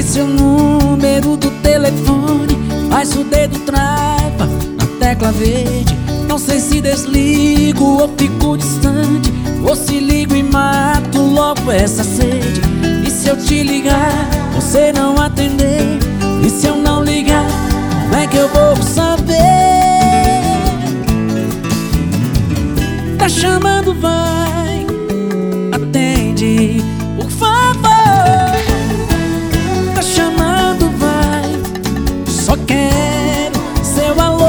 Disse o número do telefone, mas o dedo trava na tecla verde. Não sei se desligo ou fico distante, ou se ligo e mato logo essa sede. E se eu te ligar, você não atender? E se eu não ligar, como é que eu vou saber? Tá chamando, vai, atende, por favor. Tá chamando, vai, só quero seu alô.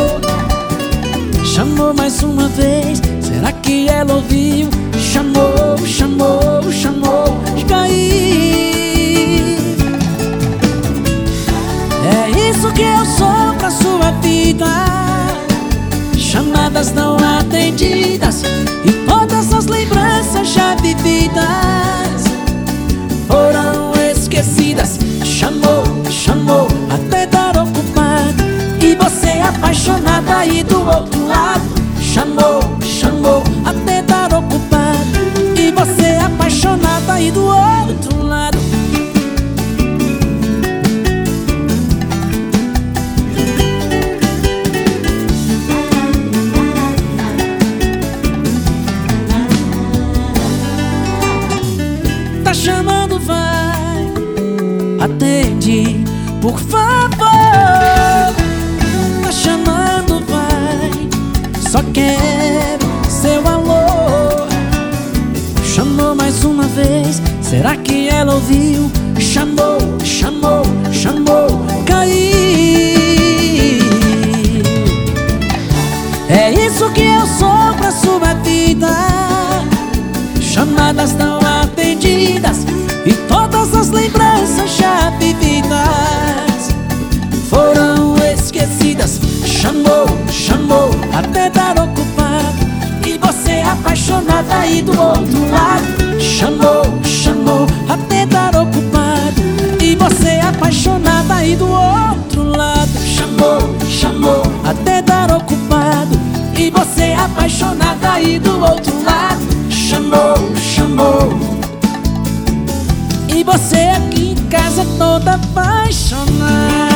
Chamou mais uma vez, será que ela ouviu? Chamou, chamou, chamou, caí. É isso que eu sou pra sua vida. Chamadas não atendidas e todas as lembranças já vividas foram esquecidas. Chamou, chamou, até dar ocupado, e você apaixonada aí do outro lado. Chamou, chamou, até dar ocupado, e você apaixonada aí do outro lado. Tá chamando, vai, atende, por favor. Tá chamando, vai, só quero seu alô. Chamou mais uma vez, será que ela ouviu? Chamou, chamou, chamou, caí. É isso que eu sou pra sua vida. Chamadas não atendidas e todas as lembranças já vividas foram esquecidas. Chamou, chamou, até dar ocupado, e você apaixonada aí do outro lado. Chamou, chamou, até dar ocupado, e você apaixonada aí do outro lado. Chamou, chamou, até dar ocupado, e você apaixonada aí do outro lado. Chamou, chamou, e você aqui em casa toda apaixonada.